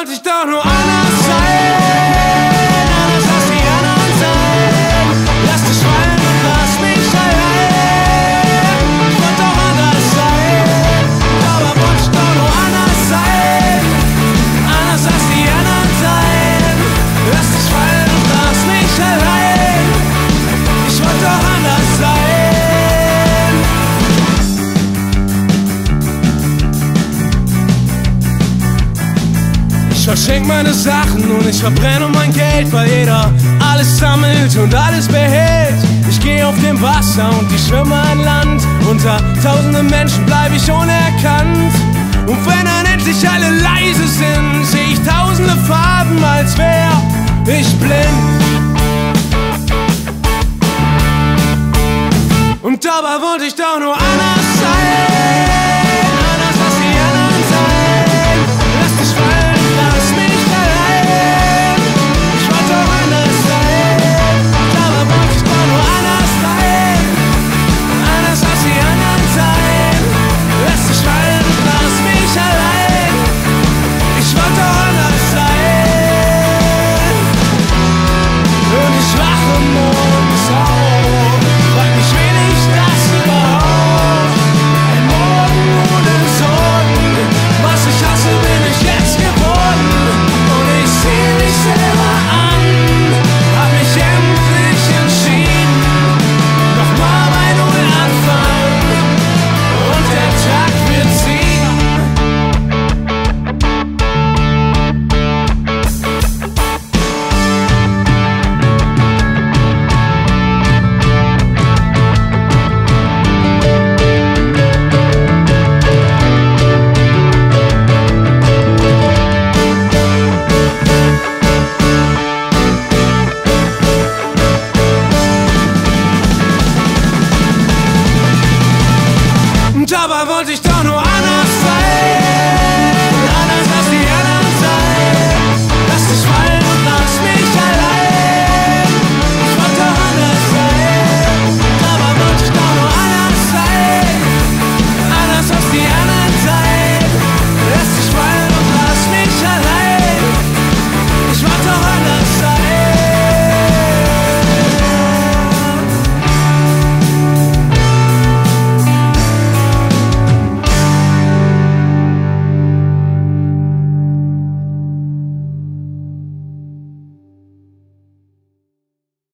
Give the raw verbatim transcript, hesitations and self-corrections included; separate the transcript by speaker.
Speaker 1: wollte ich doch nur anders sein. Anders als die anderen sein. Lass dich fallen und lass mich allein. Ich wollte doch anders sein. Aber wollte ich doch nur anders sein. Anders als die anderen sein. Lass dich fallen und lass mich allein. Ich wollte doch anders sein. Ich verschenk meine Sachen und ich verbrenne mein Geld, weil jeder alles sammelt und alles behält. Ich geh auf dem Wasser und ich schwimme an Land. Unter tausenden Menschen bleib ich unerkannt. Und wenn dann endlich alle leise sind, seh ich tausende Farben, als wär ich blind. Und dabei wollte ich doch nur anders